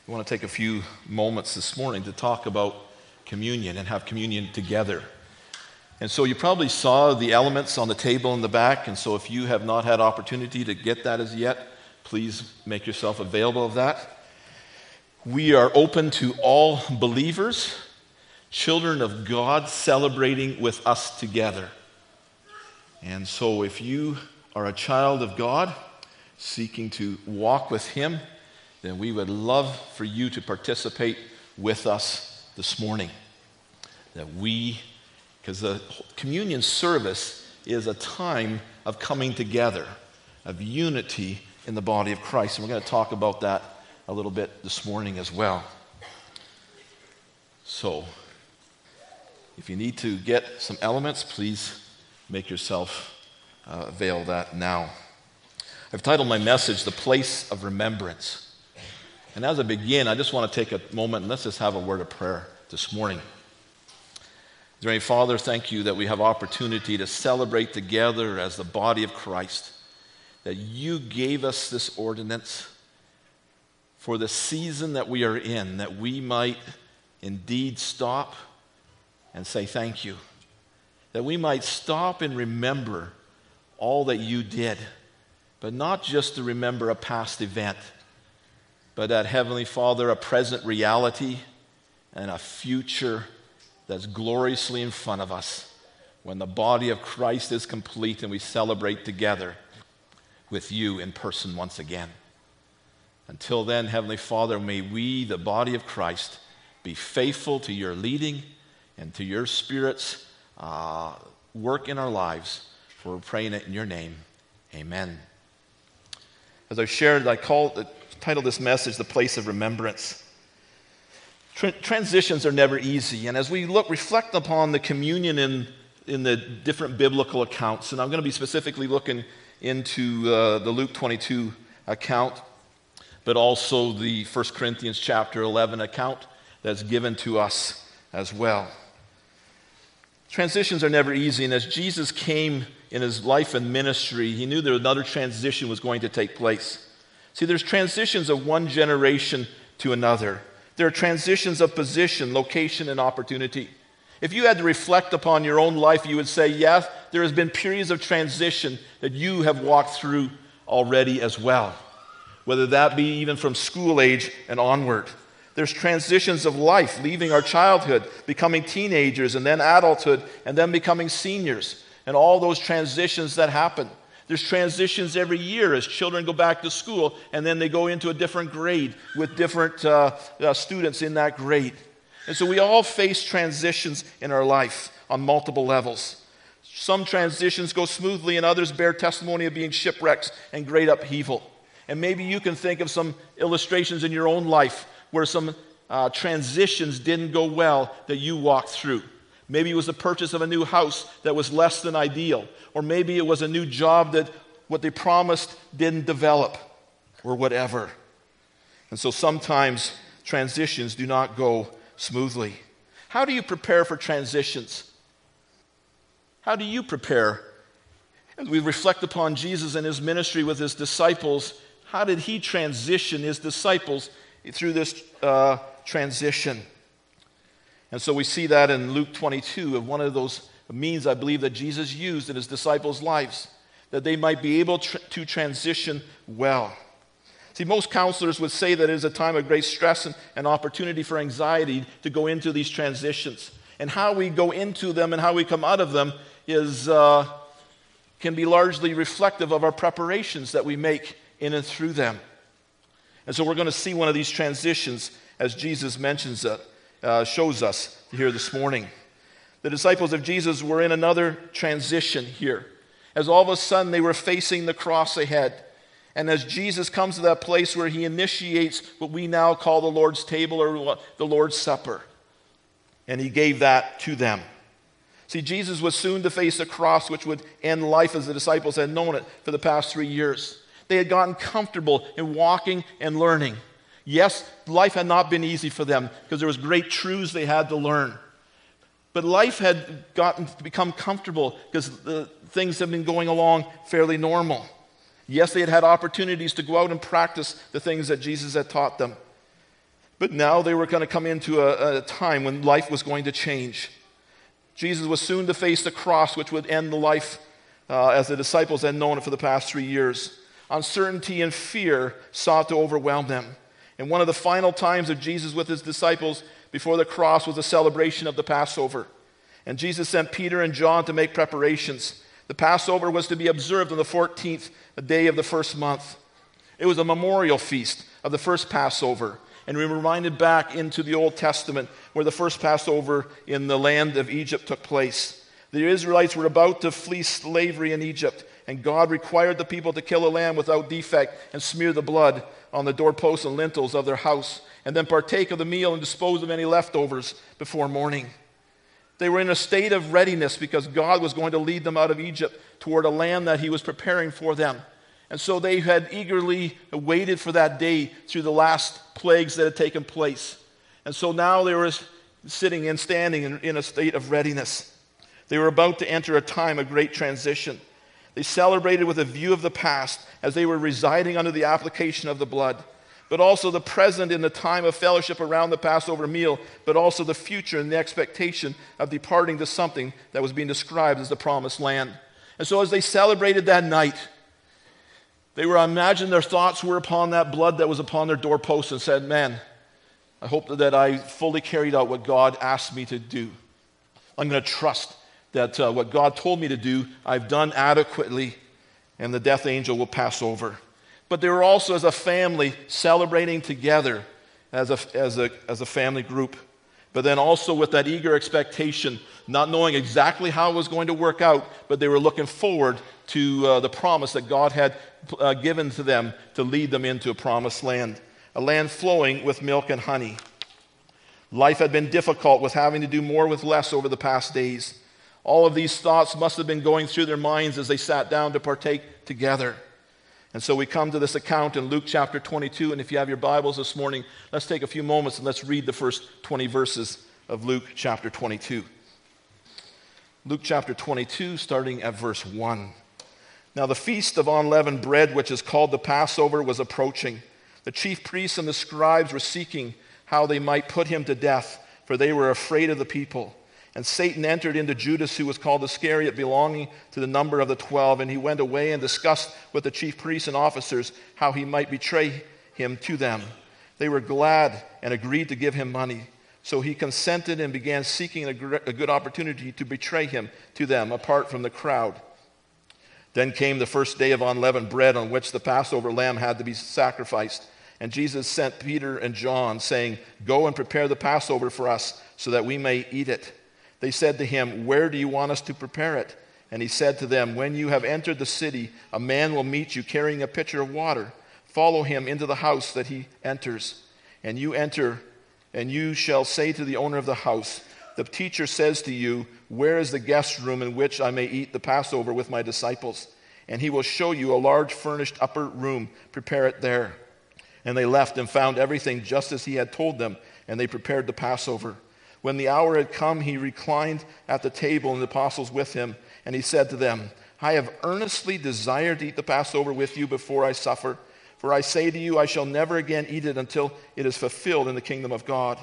I want to take a few moments this morning to talk about communion and have communion together. And so you probably saw the elements on the table in the back, and so if you have not had opportunity to get that as yet, please make yourself available of that. We are open to all believers, children of God, celebrating with us together. And so if you are a child of God, seeking to walk with Him, then we would love for you to participate with us this morning. Because the communion service is a time of coming together, of unity in the body of Christ. And we're going to talk about that a little bit this morning as well. So, if you need to get some elements, please make yourself avail that now. I've titled my message, The Place of Remembrance. And as I begin, I just want to take a moment and let's just have a word of prayer this morning. Dear Father, thank you that we have opportunity to celebrate together as the body of Christ, that you gave us this ordinance for the season that we are in, that we might indeed stop and say thank you, that we might stop and remember all that you did, but not just to remember a past event, but that, Heavenly Father, a present reality and a future that's gloriously in front of us when the body of Christ is complete and we celebrate together with you in person once again. Until then, Heavenly Father, may we, the body of Christ, be faithful to your leading and to your Spirit's work in our lives. For we're praying it in your name. Amen. As I've shared, titled this message, The Place of Remembrance. Transitions are never easy, and as we reflect upon the communion in the different biblical accounts, and I'm going to be specifically looking into the Luke 22 account, but also the 1 Corinthians chapter 11 account that's given to us as well. Transitions are never easy, and as Jesus came in his life and ministry, he knew that another transition was going to take place. See, there's transitions of one generation to another. There are transitions of position, location, and opportunity. If you had to reflect upon your own life, you would say, yes, there has been periods of transition that you have walked through already as well, whether that be even from school age and onward. There's transitions of life, leaving our childhood, becoming teenagers, and then adulthood, and then becoming seniors, and all those transitions that happen. There's transitions every year as children go back to school, and then they go into a different grade with different students in that grade. And so we all face transitions in our life on multiple levels. Some transitions go smoothly, and others bear testimony of being shipwrecks and great upheaval. And maybe you can think of some illustrations in your own life where some transitions didn't go well that you walked through. Maybe it was the purchase of a new house that was less than ideal. Or maybe it was a new job that what they promised didn't develop, or whatever. And so sometimes transitions do not go smoothly. How do you prepare for transitions? How do you prepare? As we reflect upon Jesus and his ministry with his disciples, how did he transition his disciples through this transition? And so we see that in Luke 22, of one of those means I believe that Jesus used in his disciples' lives, that they might be able to transition well. See, most counselors would say that it is a time of great stress and opportunity for anxiety to go into these transitions. And how we go into them and how we come out of them can be largely reflective of our preparations that we make in and through them. And so we're going to see one of these transitions as Jesus mentions it. Shows us here this morning. The disciples of Jesus were in another transition here, as all of a sudden they were facing the cross ahead. And as Jesus comes to that place where he initiates what we now call the Lord's table or the Lord's Supper, and he gave that to them. See, Jesus was soon to face a cross which would end life as the disciples had known it for the past 3 years. They had gotten comfortable in walking and learning. Yes, life had not been easy for them because there was great truths they had to learn. But life had become comfortable because the things had been going along fairly normal. Yes, they had had opportunities to go out and practice the things that Jesus had taught them. But now they were going to come into a time when life was going to change. Jesus was soon to face the cross, which would end the life as the disciples had known it for the past 3 years. Uncertainty and fear sought to overwhelm them. And one of the final times of Jesus with his disciples before the cross was a celebration of the Passover. And Jesus sent Peter and John to make preparations. The Passover was to be observed on the 14th day of the first month. It was a memorial feast of the first Passover. And we were reminded back into the Old Testament where the first Passover in the land of Egypt took place. The Israelites were about to flee slavery in Egypt, and God required the people to kill a lamb without defect and smear the blood on the doorposts and lintels of their house, and then partake of the meal and dispose of any leftovers before morning. They were in a state of readiness because God was going to lead them out of Egypt toward a land that he was preparing for them. And so they had eagerly waited for that day through the last plagues that had taken place. And so now they were sitting and standing in a state of readiness. They were about to enter a time of great transition. They celebrated with a view of the past as they were residing under the application of the blood, but also the present in the time of fellowship around the Passover meal, but also the future and the expectation of departing to something that was being described as the promised land. And so as they celebrated that night, they were, I imagine their thoughts were upon that blood that was upon their doorposts and said, man, I hope that I fully carried out what God asked me to do. I'm going to trust that what God told me to do, I've done adequately, and the death angel will pass over. But they were also, as a family, celebrating together as a family group. But then also with that eager expectation, not knowing exactly how it was going to work out, but they were looking forward to the promise that God had given to them to lead them into a promised land, a land flowing with milk and honey. Life had been difficult with having to do more with less over the past days. All of these thoughts must have been going through their minds as they sat down to partake together. And so we come to this account in Luke chapter 22, and if you have your Bibles this morning, let's take a few moments and let's read the first 20 verses of Luke chapter 22. Luke chapter 22, starting at verse 1. Now the feast of unleavened bread, which is called the Passover, was approaching. The chief priests and the scribes were seeking how they might put him to death, for they were afraid of the people. And Satan entered into Judas, who was called Iscariot, belonging to the number of the 12, and he went away and discussed with the chief priests and officers how he might betray him to them. They were glad and agreed to give him money. So he consented and began seeking a good opportunity to betray him to them, apart from the crowd. Then came the first day of unleavened bread, on which the Passover lamb had to be sacrificed. And Jesus sent Peter and John, saying, "Go and prepare the Passover for us, so that we may eat it." They said to him, "Where do you want us to prepare it?" And he said to them, "When you have entered the city, a man will meet you carrying a pitcher of water. Follow him into the house that he enters. And you enter, and you shall say to the owner of the house, 'The teacher says to you, where is the guest room in which I may eat the Passover with my disciples?' And he will show you a large furnished upper room. Prepare it there." And they left and found everything just as he had told them, and they prepared the Passover. When the hour had come, he reclined at the table, and the apostles with him. And he said to them, "I have earnestly desired to eat the Passover with you before I suffer. For I say to you, I shall never again eat it until it is fulfilled in the kingdom of God."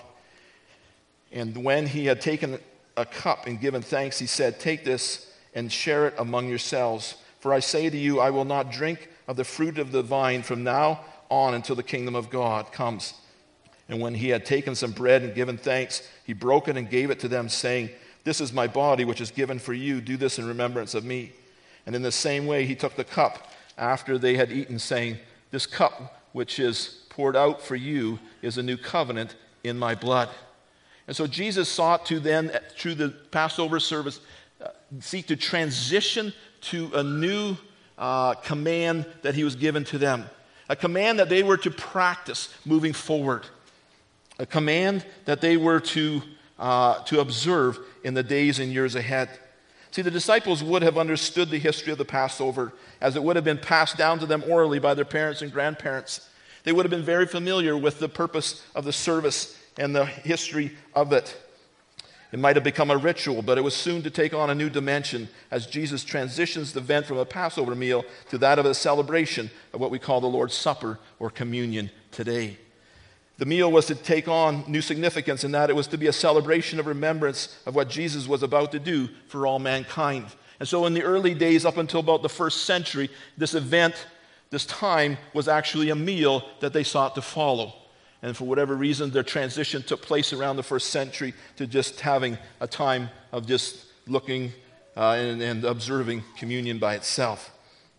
And when he had taken a cup and given thanks, he said, "Take this and share it among yourselves. For I say to you, I will not drink of the fruit of the vine from now on until the kingdom of God comes." And when he had taken some bread and given thanks, he broke it and gave it to them, saying, "This is my body, which is given for you. Do this in remembrance of me." And in the same way he took the cup after they had eaten, saying, "This cup which is poured out for you is a new covenant in my blood." And so Jesus sought to then, through the Passover service, seek to transition to a new command that he was given to them. A command that they were to practice moving forward. A command that they were to observe in the days and years ahead. See, the disciples would have understood the history of the Passover as it would have been passed down to them orally by their parents and grandparents. They would have been very familiar with the purpose of the service and the history of it. It might have become a ritual, but it was soon to take on a new dimension as Jesus transitions the event from a Passover meal to that of a celebration of what we call the Lord's Supper or communion today. The meal was to take on new significance in that it was to be a celebration of remembrance of what Jesus was about to do for all mankind. And so in the early days, up until about the first century, this event, this time, was actually a meal that they sought to follow. And for whatever reason, their transition took place around the first century to just having a time of just looking and observing communion by itself.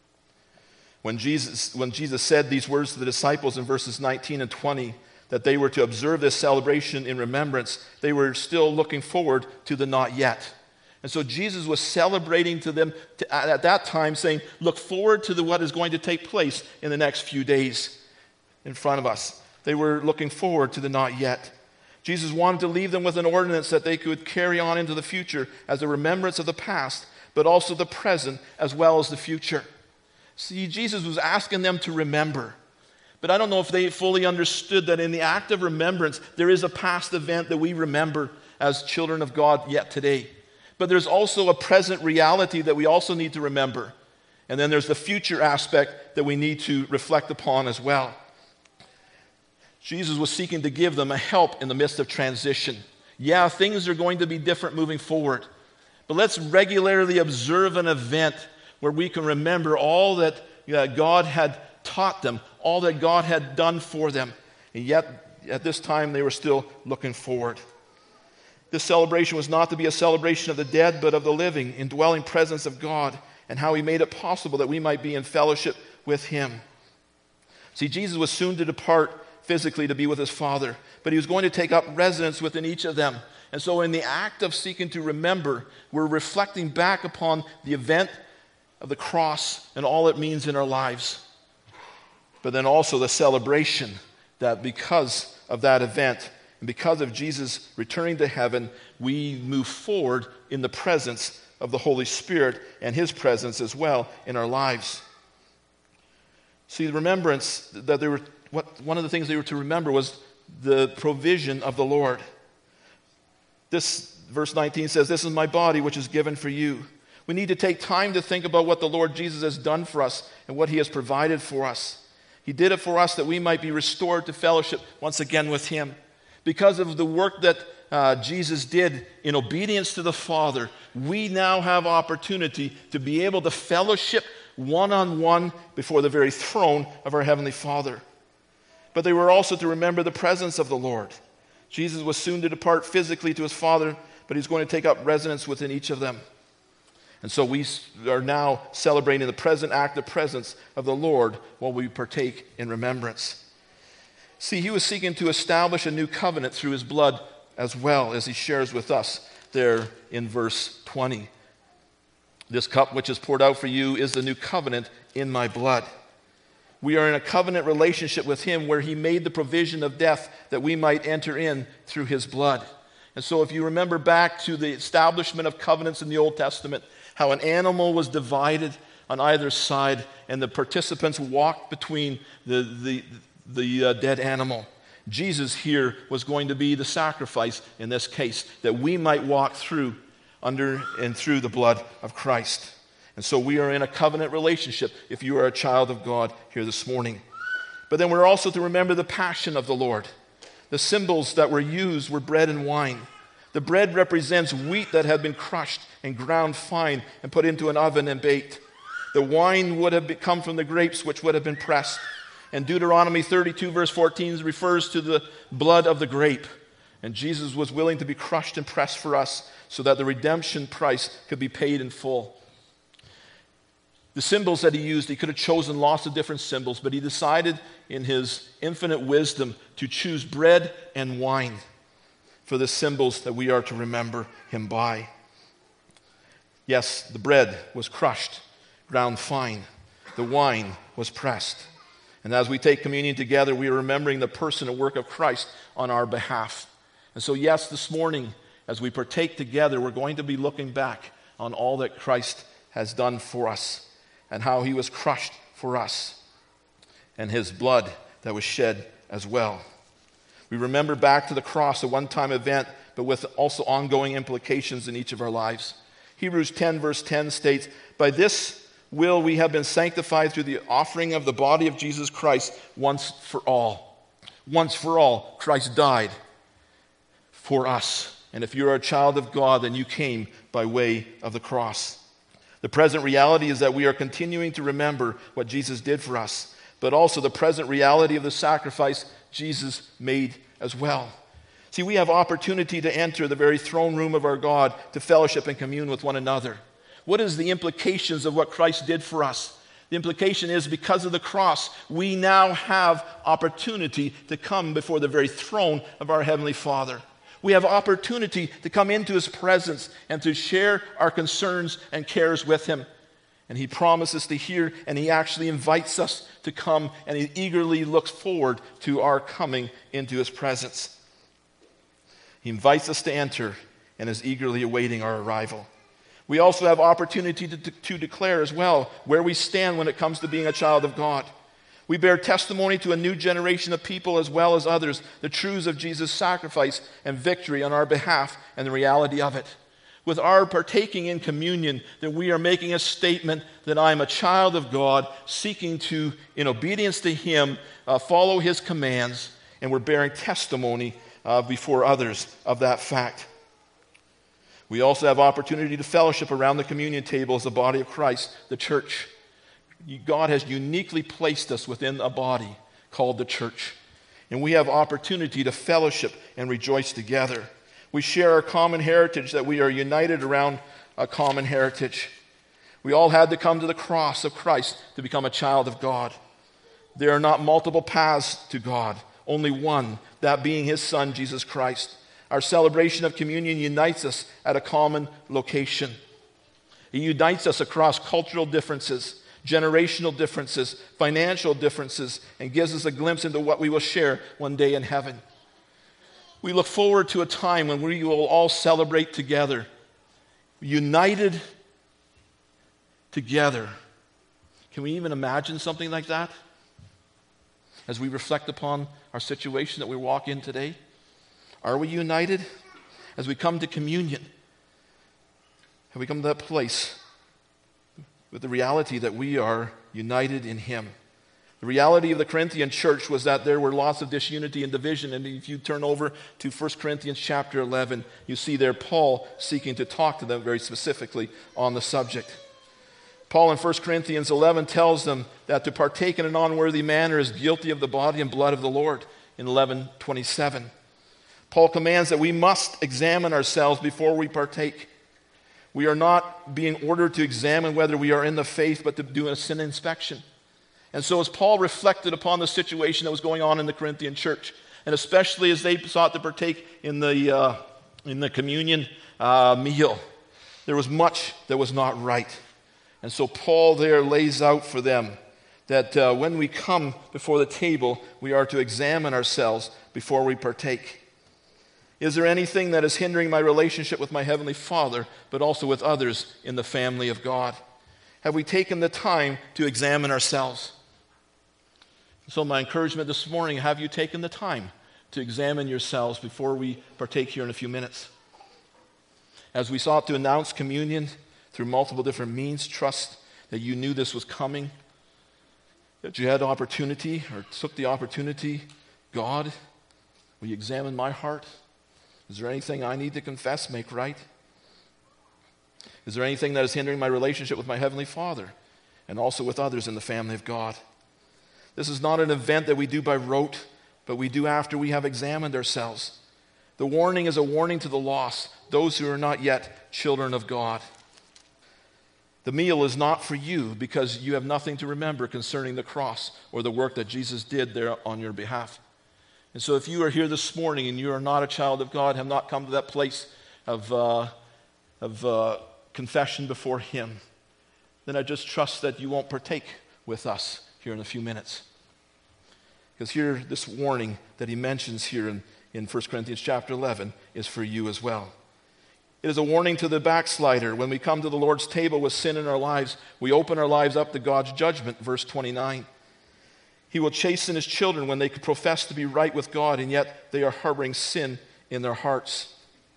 When Jesus said these words to the disciples in verses 19 and 20, that they were to observe this celebration in remembrance, they were still looking forward to the not yet. And so Jesus was celebrating to them at that time, saying, look forward to what is going to take place in the next few days in front of us. They were looking forward to the not yet. Jesus wanted to leave them with an ordinance that they could carry on into the future as a remembrance of the past, but also the present as well as the future. See, Jesus was asking them to remember. But I don't know if they fully understood that in the act of remembrance, there is a past event that we remember as children of God yet today. But there's also a present reality that we also need to remember. And then there's the future aspect that we need to reflect upon as well. Jesus was seeking to give them a help in the midst of transition. Yeah, things are going to be different moving forward. But let's regularly observe an event where we can remember all that God had taught them, all that God had done for them. And yet, at this time, they were still looking forward. This celebration was not to be a celebration of the dead, but of the living, indwelling presence of God, and how He made it possible that we might be in fellowship with Him. See, Jesus was soon to depart physically to be with His Father, but He was going to take up residence within each of them. And so in the act of seeking to remember, we're reflecting back upon the event of the cross and all it means in our lives. But then also the celebration that because of that event and because of Jesus returning to heaven, we move forward in the presence of the Holy Spirit and His presence as well in our lives. See, the remembrance that one of the things they were to remember was the provision of the Lord. This verse 19 says, "This is my body which is given for you." We need to take time to think about what the Lord Jesus has done for us and what He has provided for us. He did it for us that we might be restored to fellowship once again with Him. Because of the work that Jesus did in obedience to the Father, we now have opportunity to be able to fellowship one-on-one before the very throne of our Heavenly Father. But they were also to remember the presence of the Lord. Jesus was soon to depart physically to His Father, but He's going to take up residence within each of them. And so we are now celebrating the present act of presence of the Lord while we partake in remembrance. See, He was seeking to establish a new covenant through His blood as well, as He shares with us there in verse 20. "This cup which is poured out for you is the new covenant in my blood." We are in a covenant relationship with Him where He made the provision of death that we might enter in through His blood. And so if you remember back to the establishment of covenants in the Old Testament, how an animal was divided on either side and the participants walked between the dead animal. Jesus here was going to be the sacrifice in this case, that we might walk through, under and through the blood of Christ. And so we are in a covenant relationship if you are a child of God here this morning. But then we're also to remember the passion of the Lord. The symbols that were used were bread and wine. The bread represents wheat that had been crushed and ground fine and put into an oven and baked. The wine would have come from the grapes which would have been pressed. And Deuteronomy 32 verse 14 refers to the blood of the grape. And Jesus was willing to be crushed and pressed for us so that the redemption price could be paid in full. The symbols that He used, He could have chosen lots of different symbols, but He decided in His infinite wisdom to choose bread and wine for the symbols that we are to remember Him by. Yes, the bread was crushed, ground fine. The wine was pressed. And as we take communion together, we are remembering the person and work of Christ on our behalf. And so, yes, this morning, as we partake together, we're going to be looking back on all that Christ has done for us and how He was crushed for us and His blood that was shed as well. We remember back to the cross, a one-time event, but with also ongoing implications in each of our lives. Hebrews 10 verse 10 states, "By this will we have been sanctified through the offering of the body of Jesus Christ once for all." Once for all, Christ died for us. And if you're a child of God, then you came by way of the cross. The present reality is that we are continuing to remember what Jesus did for us, but also the present reality of the sacrifice Jesus made as well. See, we have opportunity to enter the very throne room of our God to fellowship and commune with one another. What is the implications of what Christ did for us? The implication is because of the cross, we now have opportunity to come before the very throne of our Heavenly Father. We have opportunity to come into His presence and to share our concerns and cares with Him. And He promises to hear, and He actually invites us to come, and He eagerly looks forward to our coming into His presence. He invites us to enter and is eagerly awaiting our arrival. We also have opportunity to declare as well where we stand when it comes to being a child of God. We bear testimony to a new generation of people as well as others, the truths of Jesus' sacrifice and victory on our behalf and the reality of it. With our partaking in communion, that we are making a statement that I am a child of God, seeking to, in obedience to Him, follow His commands, and we're bearing testimony before others of that fact. We also have opportunity to fellowship around the communion table as the body of Christ, the church. God has uniquely placed us within a body called the church. And we have opportunity to fellowship and rejoice together. We share our common heritage, that we are united around a common heritage. We all had to come to the cross of Christ to become a child of God. There are not multiple paths to God, only one, that being His Son, Jesus Christ. Our celebration of communion unites us at a common location. It unites us across cultural differences, generational differences, financial differences, and gives us a glimpse into what we will share one day in heaven. We look forward to a time when we will all celebrate together, united together. Can we even imagine something like that as we reflect upon our situation that we walk in today? Are we united? As we come to communion, have we come to that place with the reality that we are united in Him? The reality of the Corinthian church was that there were lots of disunity and division. And if you turn over to 1 Corinthians chapter 11, you see there Paul seeking to talk to them very specifically on the subject. Paul in 1 Corinthians 11 tells them that to partake in an unworthy manner is guilty of the body and blood of the Lord in 11:27. Paul commands that we must examine ourselves before we partake. We are not being ordered to examine whether we are in the faith, but to do a sin inspection. And so as Paul reflected upon the situation that was going on in the Corinthian church, and especially as they sought to partake in the communion meal, there was much that was not right. And so Paul there lays out for them that when we come before the table, we are to examine ourselves before we partake. Is there anything that is hindering my relationship with my Heavenly Father, but also with others in the family of God? Have we taken the time to examine ourselves? So my encouragement this morning, have you taken the time to examine yourselves before we partake here in a few minutes? As we sought to announce communion through multiple different means, trust that you knew this was coming, that you had opportunity or took the opportunity. God, will you examine my heart? Is there anything I need to confess, make right? Is there anything that is hindering my relationship with my Heavenly Father and also with others in the family of God? This is not an event that we do by rote, but we do after we have examined ourselves. The warning is a warning to the lost, those who are not yet children of God. The meal is not for you because you have nothing to remember concerning the cross or the work that Jesus did there on your behalf. And so if you are here this morning and you are not a child of God, have not come to that place of confession before Him, then I just trust that you won't partake with us here in a few minutes. Because here, this warning that he mentions here in 1 Corinthians chapter 11 is for you as well. It is a warning to the backslider. When we come to the Lord's table with sin in our lives, we open our lives up to God's judgment, verse 29. He will chasten His children when they profess to be right with God, and yet they are harboring sin in their hearts.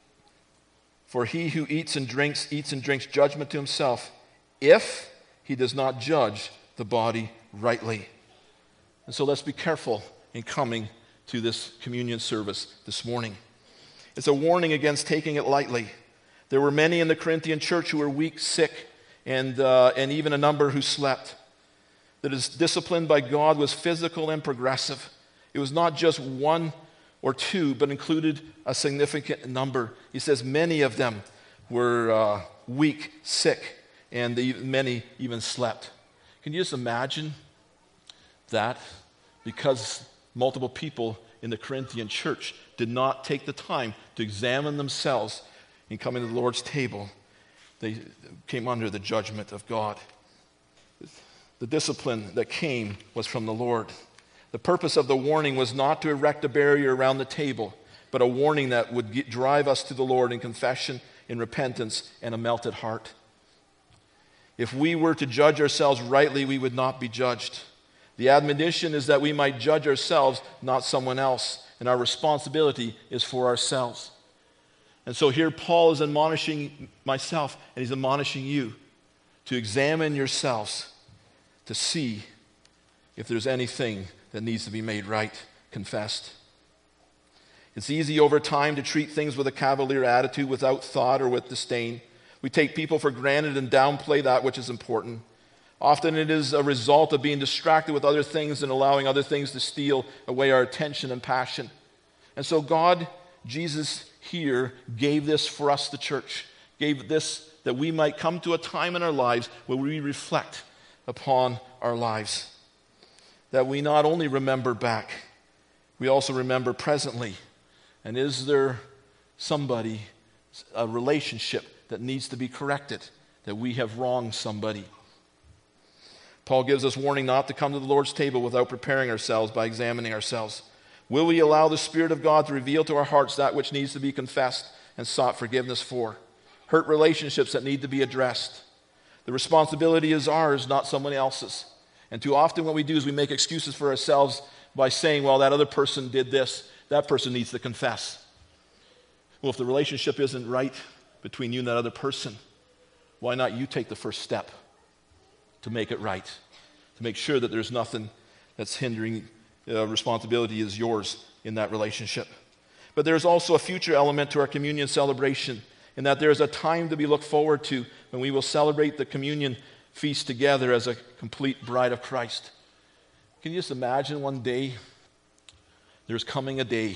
For he who eats and drinks judgment to himself, if he does not judge the body rightly. And so let's be careful in coming to this communion service this morning. It's a warning against taking it lightly. There were many in the Corinthian church who were weak, sick, and even a number who slept. The discipline by God was physical and progressive. It was not just one or two, but included a significant number. He says many of them were weak, sick, and many even slept. Can you just imagine that? Because multiple people in the Corinthian church did not take the time to examine themselves in coming to the Lord's table, they came under the judgment of God. The discipline that came was from the Lord. The purpose of the warning was not to erect a barrier around the table, but a warning that would drive us to the Lord in confession, in repentance, and a melted heart. If we were to judge ourselves rightly, we would not be judged. The admonition is that we might judge ourselves, not someone else, and our responsibility is for ourselves. And so here Paul is admonishing myself, and he's admonishing you to examine yourselves, to see if there's anything that needs to be made right, confessed. It's easy over time to treat things with a cavalier attitude, without thought or with disdain. We take people for granted and downplay that which is important. Often it is a result of being distracted with other things and allowing other things to steal away our attention and passion. And so God, Jesus here, gave this for us, the church, gave this that we might come to a time in our lives where we reflect upon our lives. That we not only remember back, we also remember presently. And is there somebody, a relationship that needs to be corrected, that we have wronged somebody? Paul gives us warning not to come to the Lord's table without preparing ourselves by examining ourselves. Will we allow the Spirit of God to reveal to our hearts that which needs to be confessed and sought forgiveness for? Hurt relationships that need to be addressed. The responsibility is ours, not someone else's. And too often what we do is we make excuses for ourselves by saying, well, that other person did this, that person needs to confess. Well, if the relationship isn't right between you and that other person, why not you take the first step to make it right, to make sure that there's nothing that's hindering. Responsibility is yours in that relationship. But there's also a future element to our communion celebration, in that there's a time to be looked forward to when we will celebrate the communion feast together as a complete bride of Christ. Can you just imagine one day, there's coming a day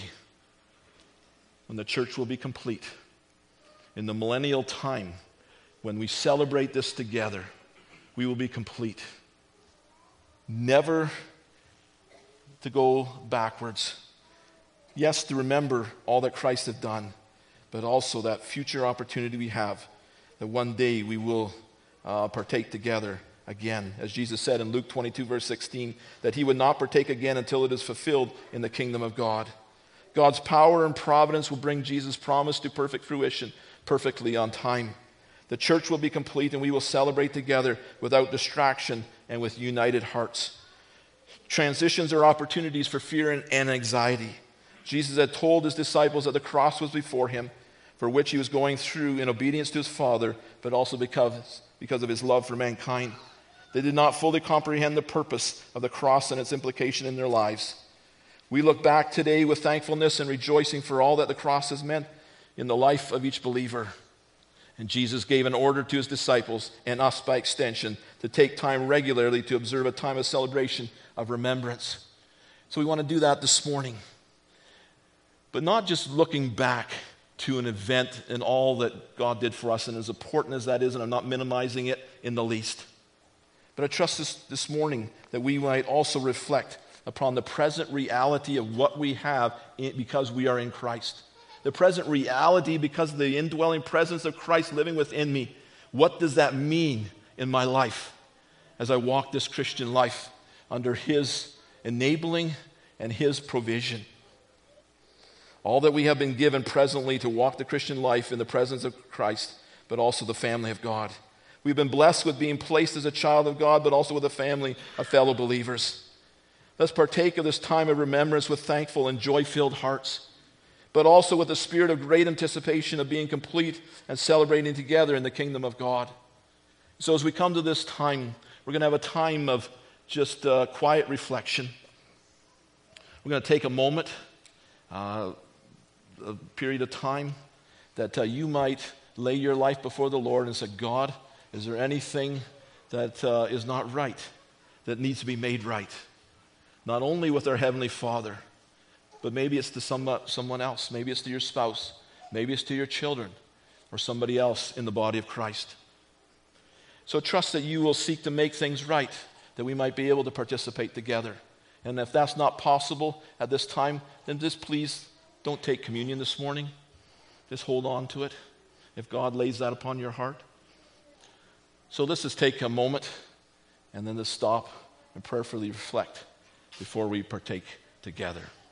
when the church will be complete, in the millennial time, when we celebrate this together, we will be complete. Never to go backwards. Yes, to remember all that Christ had done, but also that future opportunity we have, that one day we will partake together again. As Jesus said in Luke 22, verse 16, that he would not partake again until it is fulfilled in the kingdom of God. God's power and providence will bring Jesus' promise to perfect fruition, perfectly on time. The church will be complete and we will celebrate together without distraction and with united hearts. Transitions are opportunities for fear and anxiety. Jesus had told his disciples that the cross was before him, for which he was going through in obedience to his Father, but also because of his love for mankind. They did not fully comprehend the purpose of the cross and its implication in their lives. We look back today with thankfulness and rejoicing for all that the cross has meant in the life of each believer. And Jesus gave an order to his disciples, and us by extension, to take time regularly to observe a time of celebration, of remembrance. So we want to do that this morning. But not just looking back to an event and all that God did for us, and as important as that is, and I'm not minimizing it in the least. But I trust this morning that we might also reflect upon the present reality of what we have because we are in Christ. The present reality because of the indwelling presence of Christ living within me. What does that mean in my life as I walk this Christian life under his enabling and his provision? All that we have been given presently to walk the Christian life in the presence of Christ, but also the family of God. We've been blessed with being placed as a child of God, but also with a family of fellow believers. Let's partake of this time of remembrance with thankful and joy-filled hearts, but also with a spirit of great anticipation of being complete and celebrating together in the kingdom of God. So as we come to this time, we're going to have a time of just quiet reflection. We're going to take a moment, a period of time, that you might lay your life before the Lord and say, God, is there anything that is not right, that needs to be made right? Not only with our Heavenly Father, but maybe it's to someone else. Maybe it's to your spouse. Maybe it's to your children or somebody else in the body of Christ. So trust that you will seek to make things right, that we might be able to participate together. And if that's not possible at this time, then just please don't take communion this morning. Just hold on to it if God lays that upon your heart. So let's just take a moment and then just stop and prayerfully reflect before we partake together.